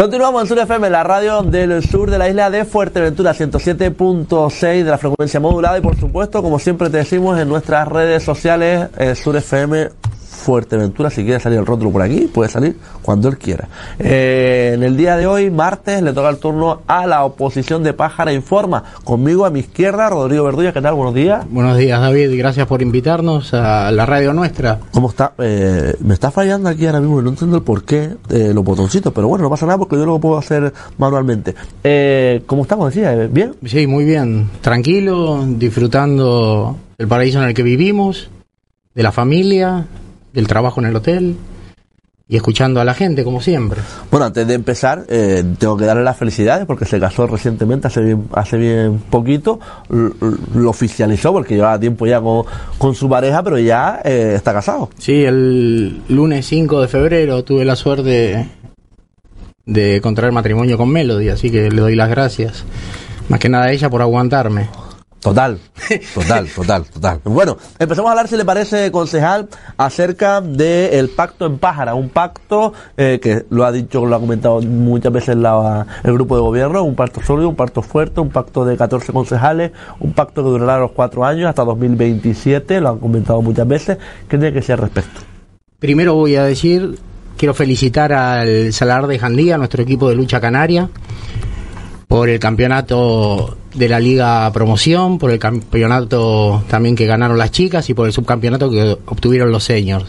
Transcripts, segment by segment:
Continuamos en Sur FM, la radio del sur de la isla de Fuerteventura, 107.6 de la frecuencia modulada y por supuesto, como siempre te decimos, en nuestras redes sociales, Sur FM Fuerteventura. Si quiere salir el rótulo por aquí, puede salir cuando él quiera. En el día de hoy, martes, le toca el turno a la oposición de Pájara Informa. Conmigo a mi izquierda, Rodrigo Verdulla. ¿Qué tal? Buenos días. Buenos días, David, y gracias por invitarnos a la radio nuestra. ¿Cómo está? Me está fallando aquí ahora mismo, no entiendo el porqué los botoncitos, pero bueno, no pasa nada porque yo lo puedo hacer manualmente. ¿Cómo estamos? Decía, ¿bien? Sí, muy bien. Tranquilo, disfrutando del paraíso en el que vivimos, de la familia, del trabajo en el hotel y escuchando a la gente, como siempre. Bueno, antes de empezar, tengo que darle las felicidades porque se casó recientemente, hace bien poquito, lo oficializó porque llevaba tiempo ya con su pareja, pero ya está casado. Sí, el lunes 5 de febrero tuve la suerte de contraer matrimonio con Melody, así que le doy las gracias, más que nada a ella por aguantarme. Total. Bueno, empezamos a hablar, si le parece, concejal, acerca del pacto en Pájara, un pacto que lo ha comentado muchas veces el grupo de gobierno, un pacto sólido, un pacto fuerte, un pacto de 14 concejales, un pacto que durará los 4 años hasta 2027, lo han comentado muchas veces. ¿Qué tiene que ser al respecto? Primero quiero felicitar al Salar de Jandía, nuestro equipo de lucha canaria, por el campeonato de la Liga Promoción, por el campeonato también que ganaron las chicas y por el subcampeonato que obtuvieron los seniors.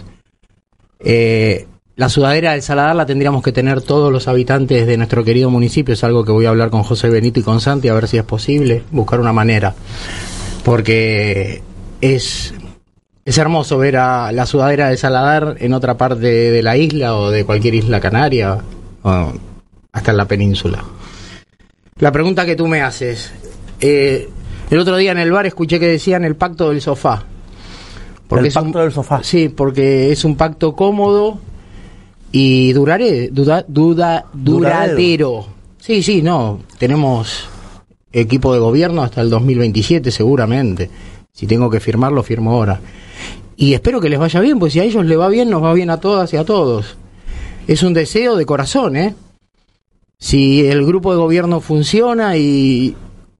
La sudadera del Saladar la tendríamos que tener todos los habitantes de nuestro querido municipio, es algo que voy a hablar con José Benito y con Santi a ver si es posible, buscar una manera, porque es hermoso ver a la sudadera del Saladar en otra parte de la isla o de cualquier isla canaria o hasta en la península. La pregunta que tú me haces, el otro día en el bar escuché que decían el pacto del sofá. ¿El pacto del sofá? Sí, porque es un pacto cómodo y duradero. Sí, no, tenemos equipo de gobierno hasta el 2027 seguramente. Si tengo que firmarlo, firmo ahora. Y espero que les vaya bien, pues si a ellos les va bien, nos va bien a todas y a todos. Es un deseo de corazón, ¿eh? Si el grupo de gobierno funciona y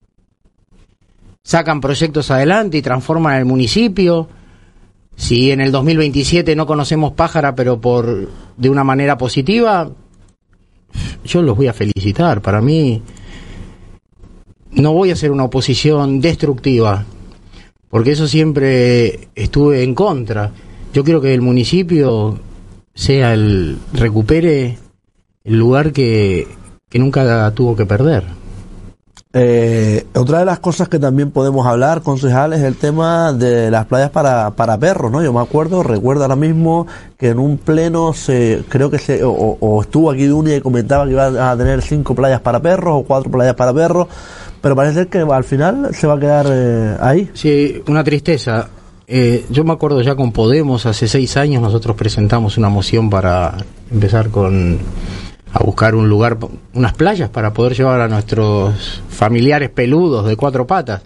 sacan proyectos adelante y transforman el municipio, si en el 2027 no conocemos Pájara, pero de una manera positiva, yo los voy a felicitar. Para mí, no voy a hacer una oposición destructiva, porque eso siempre estuve en contra. Yo quiero que el municipio recupere el lugar que nunca tuvo que perder. Otra de las cosas que también podemos hablar, concejal, es el tema de las playas para perros, ¿no? Yo recuerdo ahora mismo que en un pleno o estuvo aquí Dunia y comentaba que iba a tener 5 playas para perros o 4 playas para perros, pero parece ser que al final se va a quedar ahí. Sí, una tristeza. Yo me acuerdo ya con Podemos, hace 6 años nosotros presentamos una moción para empezar a buscar un lugar, unas playas para poder llevar a nuestros familiares peludos de 4 patas.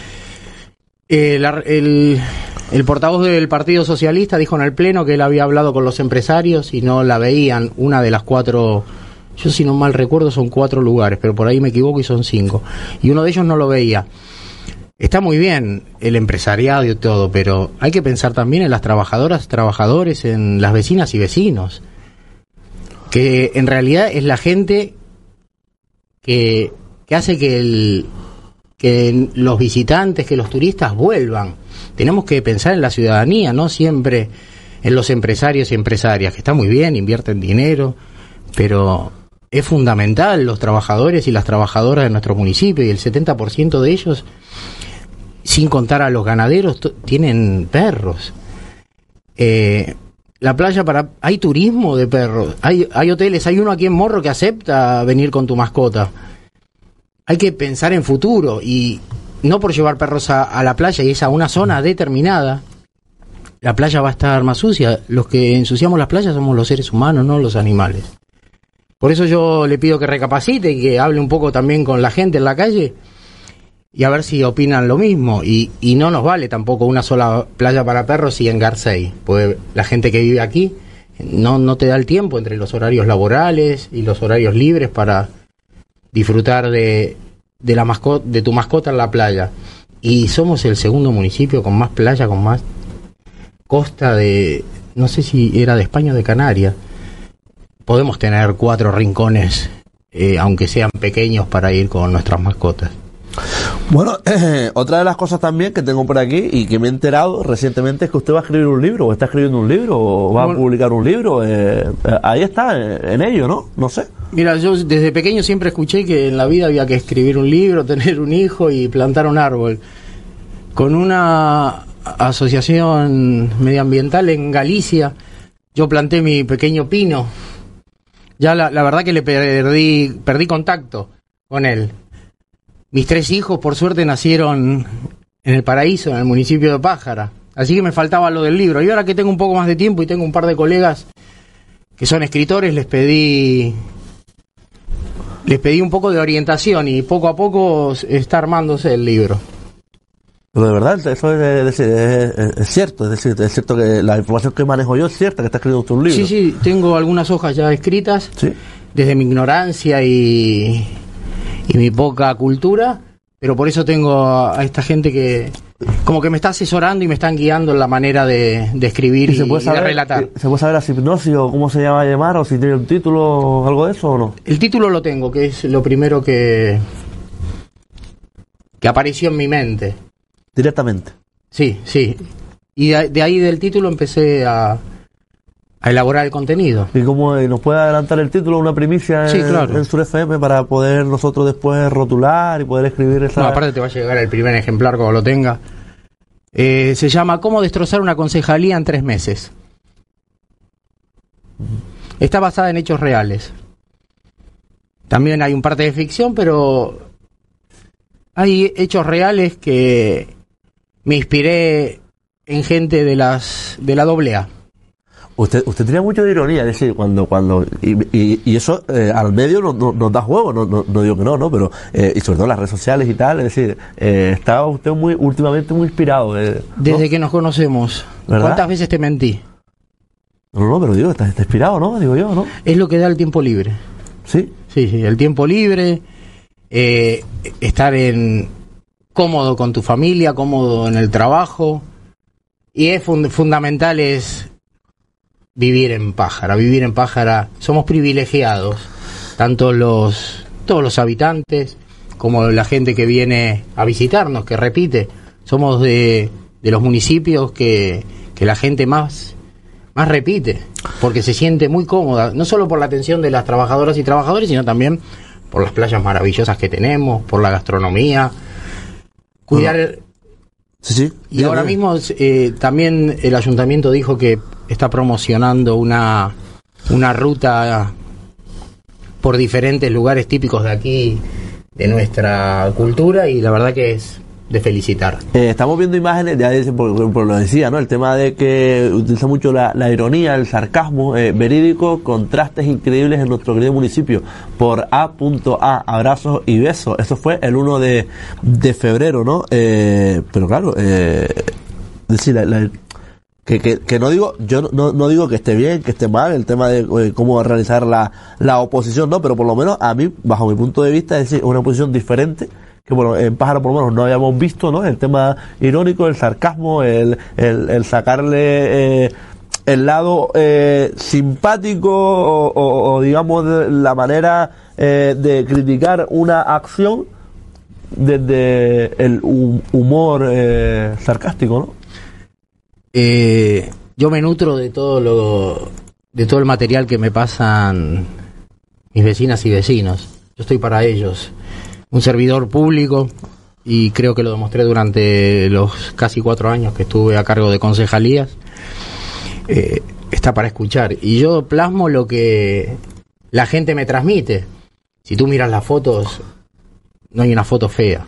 El portavoz del Partido Socialista dijo en el pleno que él había hablado con los empresarios y no la veían. Una de las 4, yo si no mal recuerdo son 4 lugares, pero por ahí me equivoco y son 5, y uno de ellos no lo veía. Está muy bien el empresariado y todo, pero hay que pensar también en las trabajadoras, trabajadores, en las vecinas y vecinos, que en realidad es la gente que hace que los visitantes, que los turistas vuelvan. Tenemos que pensar en la ciudadanía, no siempre en los empresarios y empresarias, que está muy bien, invierten dinero, pero es fundamental los trabajadores y las trabajadoras de nuestro municipio, y el 70% de ellos, sin contar a los ganaderos, tienen perros. La playa hay turismo de perros, hay hoteles, hay uno aquí en Morro que acepta venir con tu mascota. Hay que pensar en futuro y no por llevar perros a la playa y es a una zona determinada, la playa va a estar más sucia. Los que ensuciamos las playas somos los seres humanos, no los animales. Por eso yo le pido que recapacite y que hable un poco también con la gente en la calle y a ver si opinan lo mismo. Y no nos vale tampoco una sola playa para perros y en Garcey, porque la gente que vive aquí no te da el tiempo entre los horarios laborales y los horarios libres para disfrutar de tu mascota en la playa. Y somos el segundo municipio con más playa, con más costa de, no sé si era de España o de Canarias. Podemos tener 4 rincones, aunque sean pequeños, para ir con nuestras mascotas. Bueno, otra de las cosas también que tengo por aquí y que me he enterado recientemente es que usted va a escribir un libro, o está escribiendo un libro, o va a publicar un libro. Ahí está, en ello, ¿no? No sé. Mira, yo desde pequeño siempre escuché que en la vida había que escribir un libro, tener un hijo y plantar un árbol. Con una asociación medioambiental en Galicia, yo planté mi pequeño pino. Ya la verdad que le perdí contacto con él. Mis 3 hijos, por suerte, nacieron en el Paraíso, en el municipio de Pájara. Así que me faltaba lo del libro. Y ahora que tengo un poco más de tiempo y tengo un par de colegas que son escritores, les pedí un poco de orientación y poco a poco está armándose el libro. Pero de verdad, eso es cierto. Es cierto que la información que manejo yo es cierta, que está escribiendo usted un libro. Sí, tengo algunas hojas ya escritas. ¿Sí? Desde mi ignorancia y mi poca cultura, pero por eso tengo a esta gente que como que me está asesorando y me están guiando en la manera de escribir y de relatar. ¿Se puede saber la hipnosis o cómo se llama llamar, o si tiene un título o algo de eso o no? El título lo tengo, que es lo primero que apareció en mi mente. ¿Directamente? Sí. Y de ahí del título empecé a elaborar el contenido. ¿Y cómo nos puede adelantar el título, una primicia en Sur FM para poder nosotros después rotular y poder escribir esa...? No, aparte te va a llegar el primer ejemplar cuando lo tenga. Se llama ¿Cómo destrozar una concejalía en 3 meses? Está basada en hechos reales. También hay un parte de ficción, pero hay hechos reales que me inspiré en gente de la AA. Usted tenía mucho de ironía, es decir, y eso al medio nos da juego, no digo que no, pero y sobre todo en las redes sociales y tal, es decir, está usted últimamente muy inspirado. Desde que nos conocemos, ¿verdad? ¿Cuántas veces te mentí? No, pero digo, está inspirado, ¿no? Digo yo, ¿no? Es lo que da el tiempo libre. ¿Sí? Sí, el tiempo libre, estar cómodo con tu familia, cómodo en el trabajo, y es fundamental vivir en Pájara. Somos privilegiados, tanto todos los habitantes como la gente que viene a visitarnos, que repite. Somos de los municipios que la gente más repite, porque se siente muy cómoda, no solo por la atención de las trabajadoras y trabajadores, sino también por las playas maravillosas que tenemos, por la gastronomía. Cuidar... Sí. Y ahora mismo también el ayuntamiento dijo que está promocionando una ruta por diferentes lugares típicos de aquí, de nuestra cultura, y la verdad que es de felicitar. Estamos viendo imágenes, por lo decía, ¿no? El tema de que utiliza mucho la ironía, el sarcasmo verídico, contrastes increíbles en nuestro querido municipio. Por A.A, abrazos y besos. Eso fue el 1 de febrero, ¿no? Pero claro, decir, que no digo, yo no digo que esté bien, que esté mal el tema de cómo realizar la oposición, ¿no? Pero por lo menos a mí, bajo mi punto de vista, es decir, una oposición diferente, que bueno, en Pájara por lo menos no habíamos visto, ¿no? El tema irónico, el sarcasmo, el sacarle el lado simpático o digamos la manera de criticar una acción desde el humor sarcástico, ¿no? Yo me nutro de todo el material que me pasan mis vecinas y vecinos. Yo estoy para ellos. Un servidor público, y creo que lo demostré durante los casi 4 años que estuve a cargo de concejalías. Está para escuchar, y yo plasmo lo que la gente me transmite. Si tú miras las fotos, no hay una foto fea.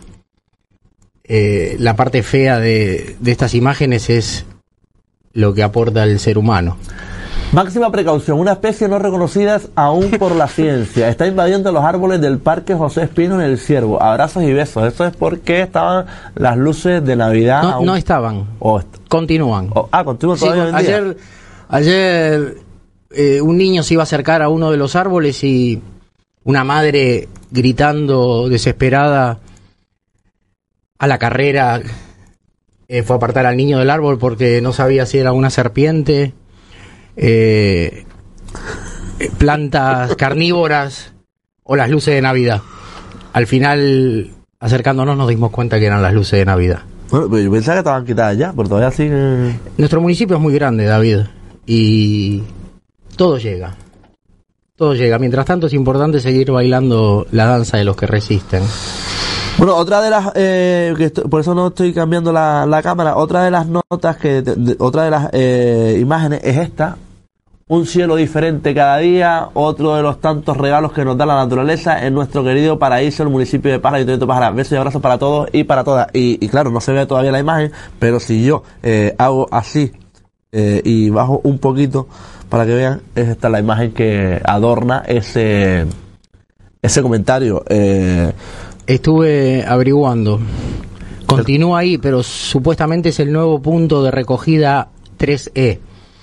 La parte fea de estas imágenes es lo que aporta el ser humano. Máxima precaución, una especie no reconocida aún por la ciencia está invadiendo los árboles del Parque José Espino en El Ciervo. Abrazos y besos. Eso es porque estaban las luces de Navidad. No estaban. Continúan. Continúan todavía. Sí, ayer un niño se iba a acercar a uno de los árboles y una madre gritando desesperada a la carrera fue a apartar al niño del árbol porque no sabía si era una serpiente, plantas carnívoras o las luces de Navidad. Al final, acercándonos, nos dimos cuenta que eran las luces de Navidad. Bueno, pero yo pensaba que estaban quitadas ya, pero todavía siguen... Nuestro municipio es muy grande, David, y todo llega. Todo llega. Mientras tanto, es importante seguir bailando la danza de los que resisten. Bueno, otra de las... por eso no estoy cambiando la cámara. Otra de las notas, otra de las imágenes es esta. Un cielo diferente cada día, otro de los tantos regalos que nos da la naturaleza en nuestro querido paraíso, el municipio de Parra, Ayuntamiento de Parra. Besos y abrazos para todos y para todas. Y claro, no se ve todavía la imagen, pero si yo hago así y bajo un poquito para que vean, es esta la imagen que adorna ese comentario. Estuve averiguando. Continúa ahí, pero supuestamente es el nuevo punto de recogida 3E.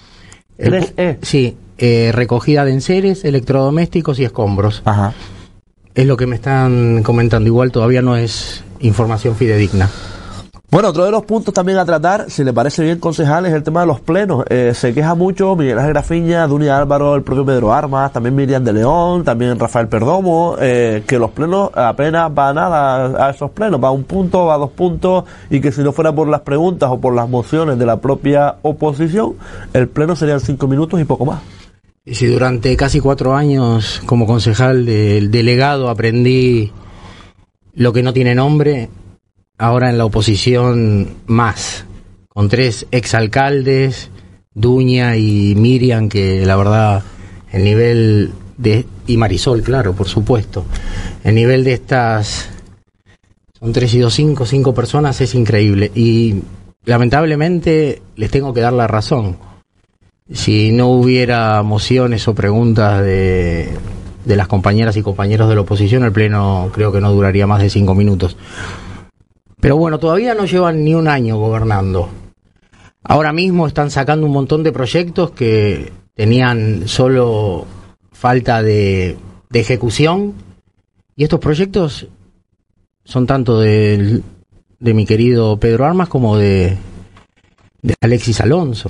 3E. Sí, recogida de enseres, electrodomésticos y escombros. Ajá. Es lo que me están comentando. Igual todavía no es información fidedigna. Bueno, otro de los puntos también a tratar, si le parece bien, concejal, es el tema de los plenos. Se queja mucho Miguel Ángel Grafiña, Dunia Álvaro, el propio Pedro Armas, también Miriam de León, también Rafael Perdomo, que los plenos apenas va nada a esos plenos, va a un punto, va a 2 puntos, y que si no fuera por las preguntas o por las mociones de la propia oposición, el pleno serían 5 minutos y poco más. Y si durante casi 4 años como concejal del delegado aprendí lo que no tiene nombre, ahora en la oposición más, con 3 exalcaldes, Duña y Miriam, que la verdad el nivel de... y Marisol, claro, por supuesto, el nivel de estas, son 3 y 2, 5 personas, es increíble. Y lamentablemente les tengo que dar la razón. Si no hubiera mociones o preguntas de las compañeras y compañeros de la oposición, el pleno creo que no duraría más de 5 minutos. Pero bueno, todavía no llevan ni un año gobernando. Ahora mismo están sacando un montón de proyectos que tenían solo falta de ejecución. Y estos proyectos son tanto de mi querido Pedro Armas como de Alexis Alonso.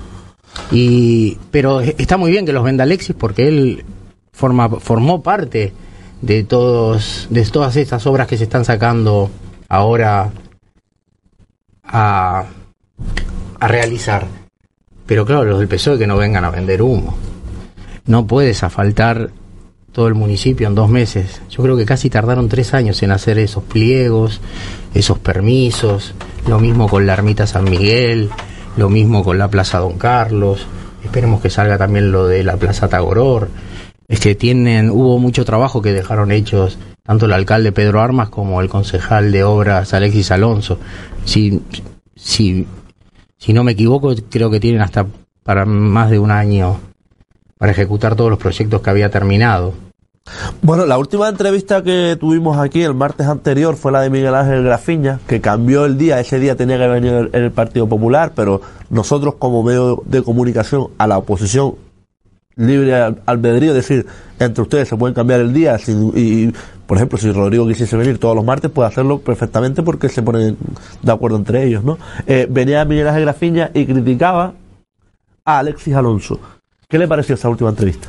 Pero está muy bien que los venda Alexis porque él formó parte de todas estas obras que se están sacando ahora a realizar. Pero claro, los del PSOE que no vengan a vender humo. No puedes asfaltar todo el municipio en 2 meses. Yo creo que casi tardaron 3 años en hacer esos pliegos, esos permisos. Lo mismo con la Ermita San Miguel, lo mismo con la Plaza Don Carlos. Esperemos que salga también lo de la Plaza Tagoror. Es que hubo mucho trabajo que dejaron hechos tanto el alcalde Pedro Armas como el concejal de obras Alexis Alonso. Si no me equivoco, creo que tienen hasta para más de un año para ejecutar todos los proyectos que había terminado. Bueno, la última entrevista que tuvimos aquí el martes anterior fue la de Miguel Ángel Grafiña, que cambió el día. Ese día tenía que venir el Partido Popular, pero nosotros como medio de comunicación a la oposición, libre albedrío, es decir, entre ustedes se pueden cambiar el día y por ejemplo, si Rodrigo quisiese venir todos los martes, puede hacerlo perfectamente porque se ponen de acuerdo entre ellos, ¿no? Venía Miguel Ángel Grafiña y criticaba a Alexis Alonso. ¿Qué le pareció esa última entrevista?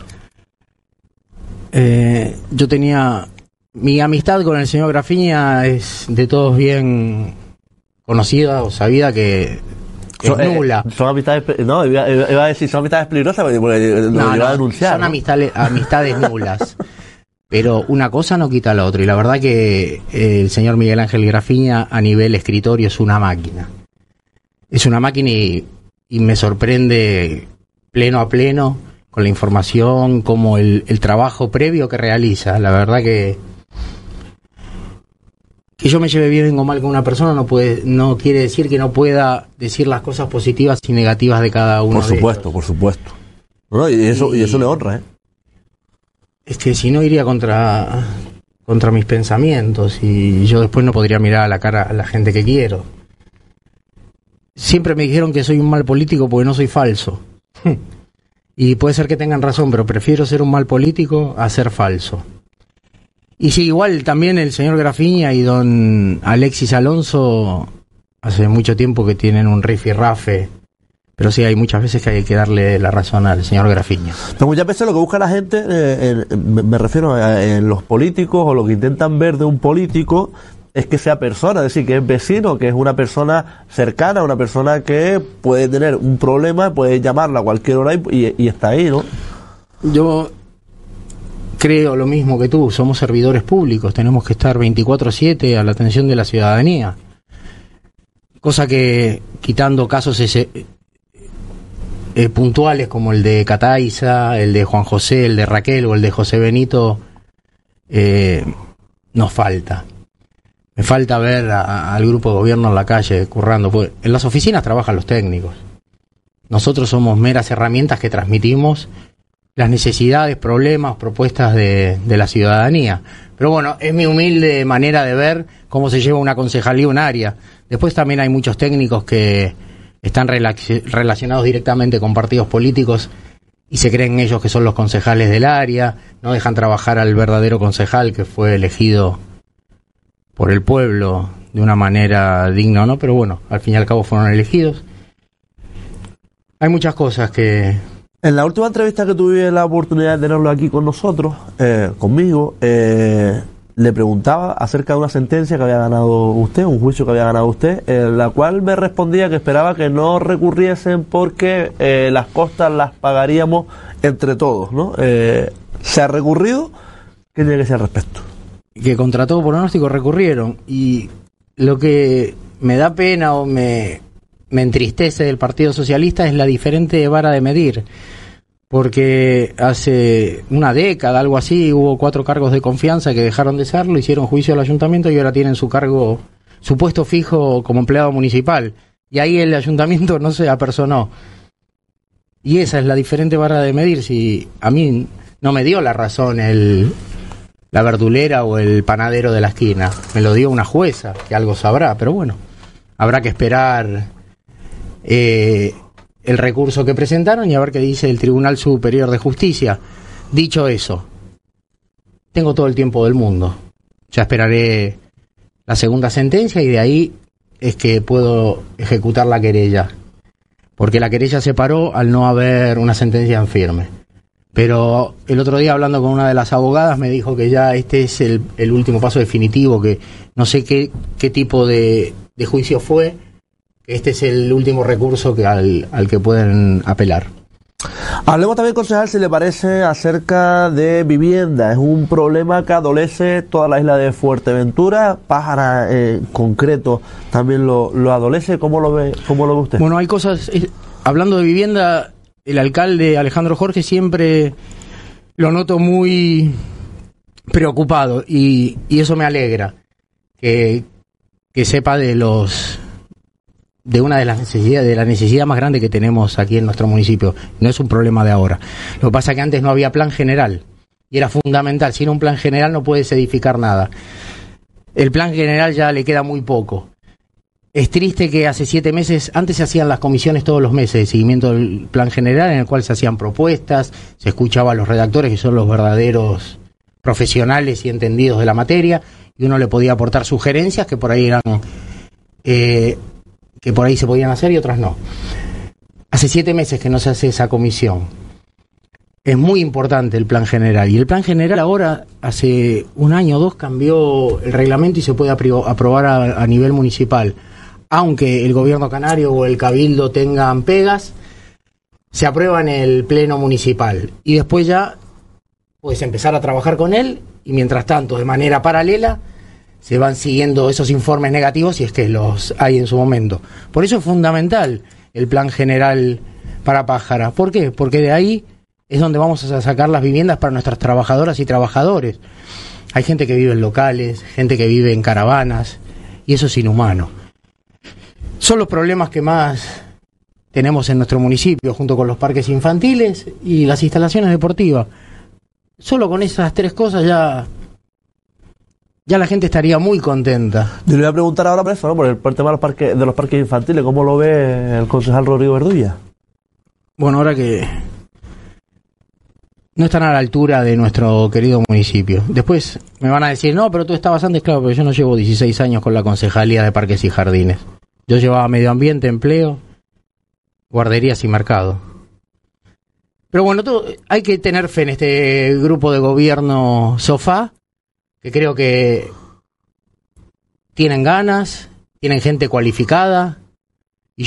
Yo tenía... Mi amistad con el señor Grafiña es de todos bien conocida o sabida que es nula. Son amistades... No, iba a decir, son amistades peligrosas porque lo iba a denunciar. Son amistades nulas. Pero una cosa no quita la otra. Y la verdad que el señor Miguel Ángel Grafiña a nivel escritorio es una máquina. Es una máquina y me sorprende pleno a pleno con la información, como el trabajo previo que realiza. La verdad que yo me lleve bien o mal con una persona no quiere decir que no pueda decir las cosas positivas y negativas de cada uno. Por supuesto. No, y eso le honra, ¿eh? Es que si no iría contra mis pensamientos y yo después no podría mirar a la cara a la gente que quiero. Siempre me dijeron que soy un mal político porque no soy falso. Y puede ser que tengan razón, pero prefiero ser un mal político a ser falso. Y sí, igual también el señor Grafiña y don Alexis Alonso hace mucho tiempo que tienen un rifirrafe, pero sí hay muchas veces que hay que darle la razón al señor Grafiña. Pero muchas veces lo que busca la gente, me refiero en los políticos, o lo que intentan ver de un político, es que sea persona, es decir, que es vecino, que es una persona cercana, una persona que puede tener un problema, puede llamarla a cualquier hora y está ahí, ¿no? Yo creo lo mismo que tú, somos servidores públicos, tenemos que estar 24/7 a la atención de la ciudadanía. Cosa que, quitando casos puntuales como el de Cataiza, el de Juan José, el de Raquel o el de José Benito, nos falta. Me falta ver al grupo de gobierno en la calle currando, porque en las oficinas trabajan los técnicos. Nosotros somos meras herramientas que transmitimos las necesidades, problemas, propuestas de la ciudadanía. Pero bueno, es mi humilde manera de ver cómo se lleva una concejalía, un área. Después también hay muchos técnicos que están relacionados directamente con partidos políticos y se creen ellos que son los concejales del área, no dejan trabajar al verdadero concejal que fue elegido por el pueblo de una manera digna o no, pero bueno, al fin y al cabo fueron elegidos. Hay muchas cosas que... En la última entrevista que tuve la oportunidad de tenerlo aquí con nosotros, conmigo, le preguntaba acerca de una sentencia que había ganado usted, un juicio que había ganado usted, la cual me respondía que esperaba que no recurriesen porque las costas las pagaríamos entre todos, ¿no? ¿Se ha recurrido? ¿Qué tiene que decir al respecto? Que contra todo pronóstico recurrieron, y lo que me da pena o me entristece del Partido Socialista es la diferente vara de medir, porque hace una década, algo así, hubo 4 cargos de confianza que dejaron de serlo, hicieron juicio al ayuntamiento y ahora tienen su puesto fijo como empleado municipal, y ahí el ayuntamiento no se apersonó. Y esa es la diferente vara de medir. Si a mí no me dio la razón la verdulera o el panadero de la esquina, me lo dio una jueza, que algo sabrá, pero bueno, habrá que esperar el recurso que presentaron y a ver qué dice el Tribunal Superior de Justicia. Dicho eso, tengo todo el tiempo del mundo, ya esperaré la segunda sentencia y de ahí es que puedo ejecutar la querella, porque la querella se paró al no haber una sentencia en firme. Pero el otro día, hablando con una de las abogadas, me dijo que ya este es el último paso definitivo, que no sé qué tipo de juicio fue, que este es el último recurso al que pueden apelar. Hablemos también, concejal, si le parece, acerca de vivienda. Es un problema que adolece toda la isla de Fuerteventura. Pájara en concreto también lo adolece. ¿Cómo lo ve usted? Bueno, hay cosas... hablando de vivienda... El alcalde Alejandro Jorge siempre lo noto muy preocupado y eso me alegra, que sepa de una de las necesidades, de la necesidad más grande que tenemos aquí en nuestro municipio. No es un problema de ahora. Lo que pasa es que antes no había plan general y era fundamental. Sin un plan general no puedes edificar nada. El plan general ya le queda muy poco. Es triste que hace 7 meses, antes se hacían las comisiones todos los meses de seguimiento del plan general, en el cual se hacían propuestas, se escuchaba a los redactores, que son los verdaderos profesionales y entendidos de la materia, y uno le podía aportar sugerencias que por ahí se podían hacer y otras no. Hace 7 meses que no se hace esa comisión. Es muy importante el plan general, y el plan general ahora, hace 1 año o 2, cambió el reglamento y se puede aprobar a nivel municipal. Aunque el gobierno canario o el cabildo tengan pegas, se aprueba en el pleno municipal y después ya puedes empezar a trabajar con él, y mientras tanto, de manera paralela, se van siguiendo esos informes negativos si es que los hay en su momento. Por eso es fundamental el plan general para Pájara. ¿Por qué? Porque de ahí es donde vamos a sacar las viviendas para nuestras trabajadoras y trabajadores. Hay gente que vive en locales, gente que vive en caravanas, y eso es inhumano. Son los problemas que más tenemos en nuestro municipio, junto con los parques infantiles y las instalaciones deportivas. Solo con esas 3 cosas ya la gente estaría muy contenta. Yo le voy a preguntar ahora por eso, ¿no? Por el tema de los parques infantiles. ¿Cómo lo ve el concejal Rodrigo Verdulla? Bueno, ahora que no están a la altura de nuestro querido municipio. Después me van a decir, no, pero tú estabas antes, claro, pero yo no llevo 16 años con la Concejalía de Parques y Jardines. Yo llevaba medio ambiente, empleo, guarderías y mercado. Pero bueno, hay que tener fe en este grupo de gobierno sofá, que creo que tienen ganas, tienen gente cualificada, y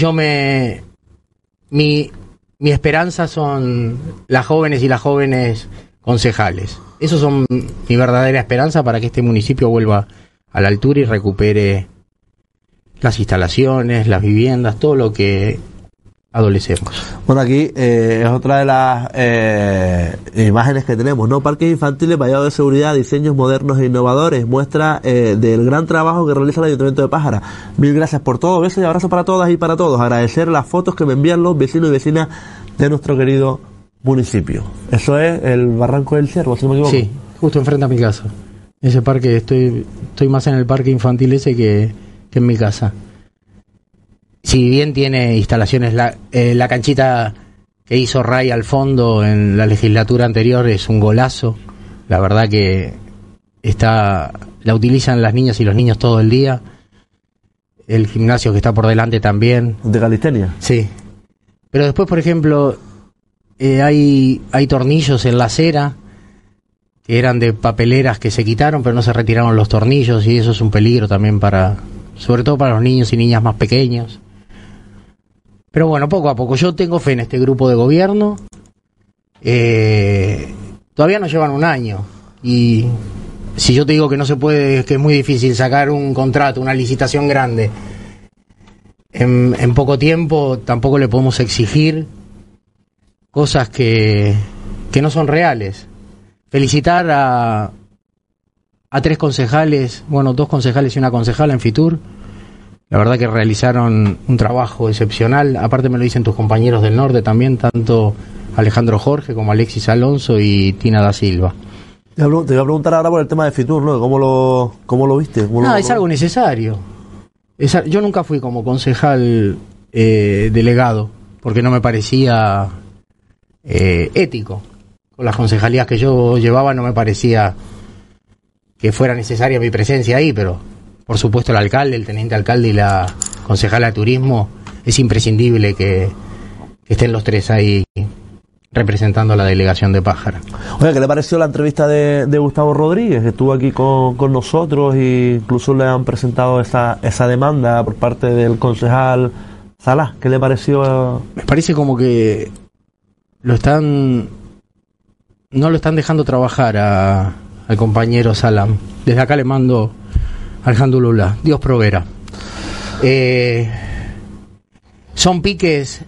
mi esperanza son las jóvenes y las jóvenes concejales. Esos son mi verdadera esperanza para que este municipio vuelva a la altura y recupere las instalaciones, las viviendas, todo lo que adolecemos. Bueno, aquí es otra de las imágenes que tenemos, ¿no? Parques infantiles, vallado de seguridad, diseños modernos e innovadores, muestra del gran trabajo que realiza el Ayuntamiento de Pájara. Mil gracias por todo, besos y abrazos para todas y para todos. Agradecer las fotos que me envían los vecinos y vecinas de nuestro querido municipio. Eso es el Barranco del Ciervo, si no me equivoco. Sí, justo enfrente a mi casa. Ese parque, estoy más en el parque infantil ese que en mi casa. Si bien tiene instalaciones, la canchita que hizo Ray al fondo en la legislatura anterior es un golazo. La verdad que la utilizan las niñas y los niños todo el día. El gimnasio que está por delante también. ¿De calistenia? Sí. Pero después, por ejemplo, hay tornillos en la acera que eran de papeleras que se quitaron, pero no se retiraron los tornillos, y eso es un peligro también sobre todo para los niños y niñas más pequeños. Pero bueno, poco a poco. Yo tengo fe en este grupo de gobierno. Todavía no llevan un año. Y si yo te digo que no se puede, que es muy difícil sacar un contrato, una licitación grande, en poco tiempo, tampoco le podemos exigir cosas que no son reales. Felicitar a 3 concejales, bueno, 2 concejales y una concejala en Fitur. La verdad que realizaron un trabajo excepcional. Aparte me lo dicen tus compañeros del norte también, tanto Alejandro Jorge como Alexis Alonso y Tina da Silva. Te voy a preguntar ahora por el tema de Fitur, ¿no? ¿Cómo lo viste? Es algo necesario. Yo nunca fui como concejal delegado, porque no me parecía ético. Con las concejalías que yo llevaba no me parecía que fuera necesaria mi presencia ahí, pero por supuesto el alcalde, el teniente alcalde y la concejala de turismo, es imprescindible que estén los 3 ahí representando a la delegación de Pájara. Oye, ¿qué le pareció la entrevista de Gustavo Rodríguez, que estuvo aquí con nosotros e incluso le han presentado esa demanda por parte del concejal Salah? ¿Qué le pareció? Me parece como que no lo están dejando trabajar al compañero Salam. Desde acá le mando Alhamdulillah, Dios proveerá. Son piques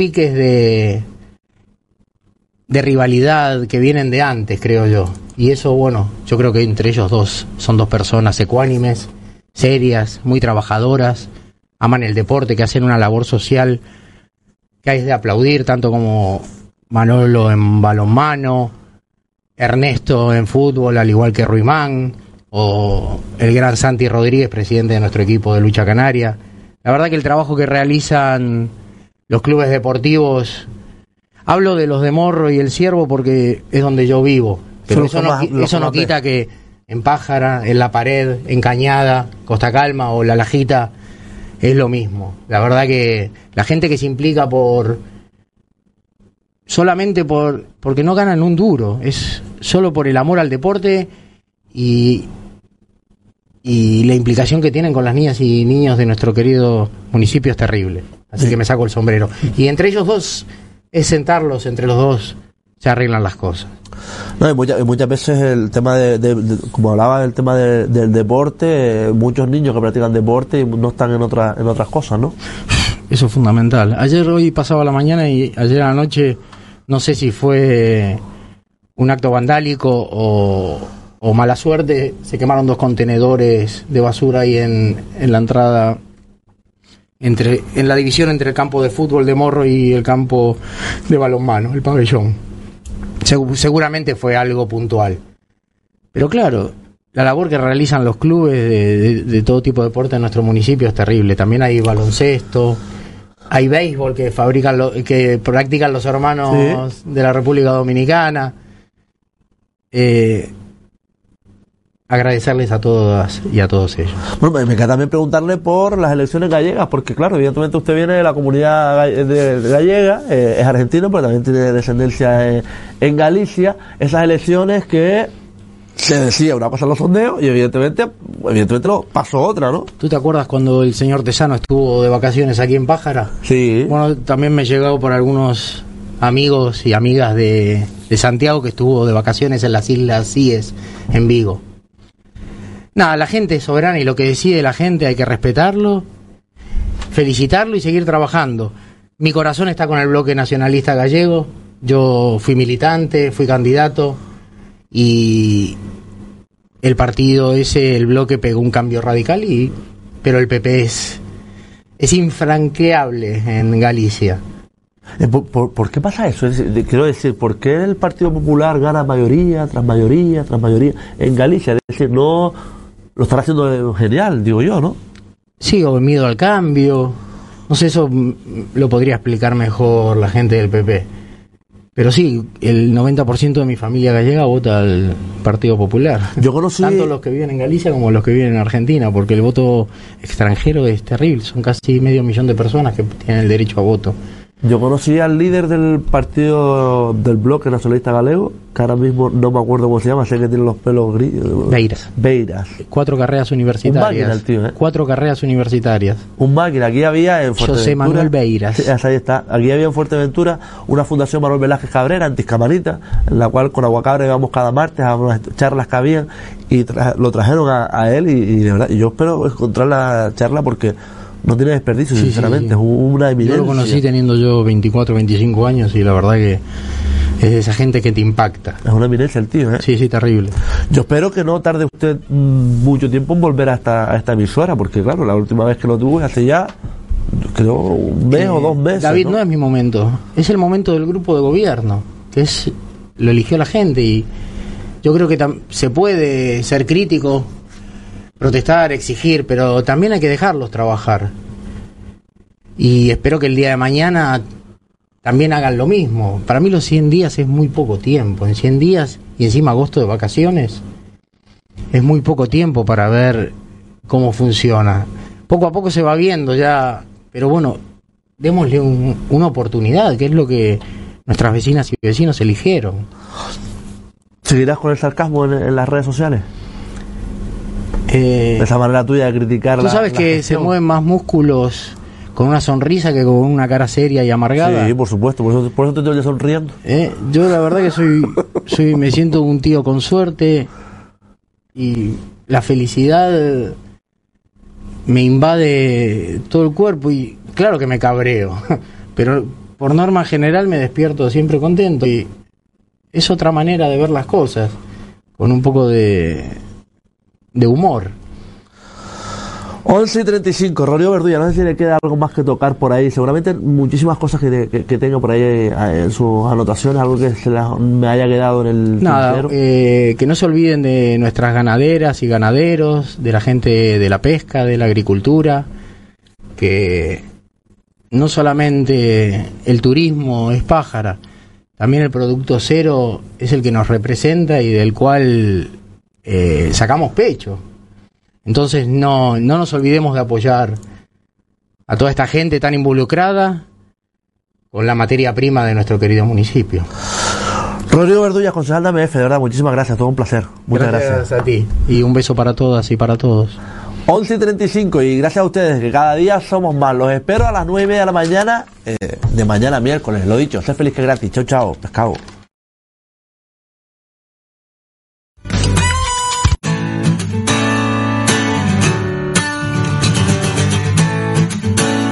de rivalidad que vienen de antes, creo yo. Y eso, bueno, yo creo que entre ellos dos son 2 personas ecuánimes, serias, muy trabajadoras, aman el deporte, que hacen una labor social que hay de aplaudir, tanto como Manolo en balonmano, Ernesto en fútbol, al igual que Ruimán, o el gran Santi Rodríguez, presidente de nuestro equipo de lucha canaria. La verdad que el trabajo que realizan los clubes deportivos, hablo de los de Morro y el Ciervo porque es donde yo vivo, pero eso no quita que en Pájara, en La Pared, en Cañada, Costa Calma o La Lajita es lo mismo. La verdad que la gente que se implica solamente porque no ganan un duro, es solo por el amor al deporte y la implicación que tienen con las niñas y niños de nuestro querido municipio es terrible. Así que me saco el sombrero. Y entre ellos dos es sentarlos, entre los dos se arreglan las cosas. No, y muchas veces el tema como hablaba del tema del deporte, muchos niños que practican deporte y no están en otras cosas, ¿no? Eso es fundamental. Hoy pasaba la mañana y ayer a la noche, no sé si fue un acto vandálico o mala suerte, se quemaron 2 contenedores de basura ahí en la entrada, en la división entre el campo de fútbol de Morro y el campo de balonmano, el pabellón. Seguramente fue algo puntual. Pero claro, la labor que realizan los clubes de todo tipo de deporte en nuestro municipio es terrible. También hay baloncesto, hay béisbol que practican los hermanos de la República Dominicana. agradecerles a todas y a todos ellos. Bueno, me queda también preguntarle por las elecciones gallegas, porque claro, evidentemente usted viene de la comunidad gallega, es argentino, pero también tiene descendencia en Galicia. Esas elecciones que se decía una cosa en los sondeos y evidentemente lo pasó otra, ¿no? ¿Tú te acuerdas cuando el señor Tesano estuvo de vacaciones aquí en Pájara? Sí. Bueno, también me llegó por algunos amigos y amigas de Santiago que estuvo de vacaciones en las Islas Cíes, en Vigo. Nada, la gente es soberana y lo que decide la gente hay que respetarlo, felicitarlo y seguir trabajando. Mi corazón está con el bloque nacionalista gallego. Yo fui militante, fui candidato y el partido ese, el bloque, pegó un cambio radical, pero el PP es infranqueable en Galicia. ¿Por qué pasa eso? Quiero decir, ¿por qué el Partido Popular gana mayoría tras mayoría tras mayoría en Galicia? Es decir, no lo están haciendo genial, digo yo, ¿no? Sí, o miedo al cambio. No sé, eso lo podría explicar mejor la gente del PP. Pero sí, el 90% de mi familia gallega vota al Partido Popular. Yo conocí... Tanto los que viven en Galicia como los que viven en Argentina, porque el voto extranjero es terrible. Son casi 500.000 de personas que tienen el derecho a voto. Yo conocí al líder del partido del bloque nacionalista galego, que ahora mismo no me acuerdo cómo se llama, sé que tiene los pelos grises. Beiras. 4 carreras universitarias. Un máquina el tío, ¿eh? 4 carreras universitarias. Un máquina. Aquí había en Fuerteventura... José Manuel Beiras. Sí, ahí está. Aquí había en Fuerteventura una fundación Manuel Velázquez Cabrera, Antiscamarita, en la cual con Aguacabre íbamos cada martes a unas charlas que habían y lo trajeron a él y de verdad, yo espero encontrar la charla porque... no tiene desperdicio, sí, sinceramente, sí. Es una eminencia. Yo lo conocí teniendo yo 24, 25 años y la verdad que es de esa gente que te impacta. Es una eminencia el tío, ¿eh? Sí, terrible. Yo espero que no tarde usted mucho tiempo en volver a esta emisora, porque claro, la última vez que lo tuve hace ya, creo, un mes o 2 meses. David, no es mi momento, es el momento del grupo de gobierno, que lo eligió la gente y yo creo que se puede ser crítico, protestar, exigir, pero también hay que dejarlos trabajar. Y espero que el día de mañana también hagan lo mismo. Para mí los 100 días es muy poco tiempo. En 100 días, y encima agosto de vacaciones, es muy poco tiempo para ver cómo funciona. Poco a poco se va viendo ya, pero bueno, démosle una oportunidad, que es lo que nuestras vecinas y vecinos eligieron. ¿Seguirás con el sarcasmo en las redes sociales? Esa manera tuya de criticar. Tú sabes que se mueven más músculos con una sonrisa que con una cara seria y amargada. Sí, por supuesto, por eso te estoy sonriendo. Yo la verdad que me siento un tío con suerte y la felicidad me invade todo el cuerpo y claro que me cabreo, pero por norma general me despierto siempre contento y es otra manera de ver las cosas, con un poco de humor. 11:35, Rodrigo Verdulla, no sé si le queda algo más que tocar por ahí, seguramente muchísimas cosas que tenga por ahí en sus anotaciones, algo que me haya quedado en el tintero. Que no se olviden de nuestras ganaderas y ganaderos, de la gente de la pesca, de la agricultura, que no solamente el turismo es Pájara, también el producto cero es el que nos representa y del cual sacamos pecho. Entonces no nos olvidemos de apoyar a toda esta gente tan involucrada con la materia prima de nuestro querido municipio. Rodrigo Verdulla, concejal de AMF, de verdad, muchísimas gracias, todo un placer. Muchas gracias a ti y un beso para todas y para todos. 11:35 y gracias a ustedes que cada día somos más. Los espero a las 9:30 de la mañana de mañana miércoles, lo dicho, sé feliz que gratis. Chao, chao, pescado.